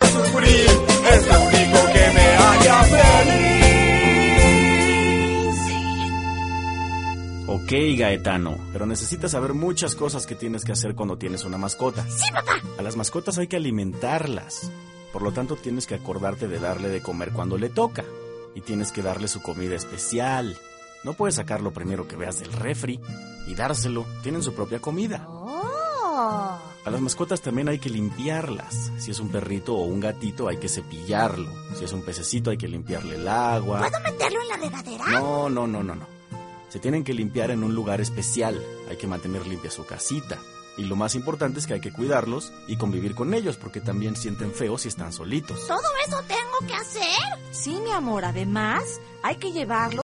sufrir, es lo único que me haría feliz. Ok, Gaetano, pero necesitas saber muchas cosas que tienes que hacer cuando tienes una mascota. ¡Sí, papá! A las mascotas hay que alimentarlas. Por lo tanto, tienes que acordarte de darle de comer cuando le toca. Y tienes que darle su comida especial. No puedes sacar lo primero que veas del refri y dárselo. Tienen su propia comida. ¡Oh! A las mascotas también hay que limpiarlas. Si es un perrito o un gatito, hay que cepillarlo. Si es un pececito, hay que limpiarle el agua. ¿Puedo meterlo en la regadera? No. Se tienen que limpiar en un lugar especial. Hay que mantener limpia su casita. Y lo más importante es que hay que cuidarlos y convivir con ellos, porque también sienten feo si están solitos. ¿Todo eso tengo que hacer? Sí, mi amor, además hay que llevarlo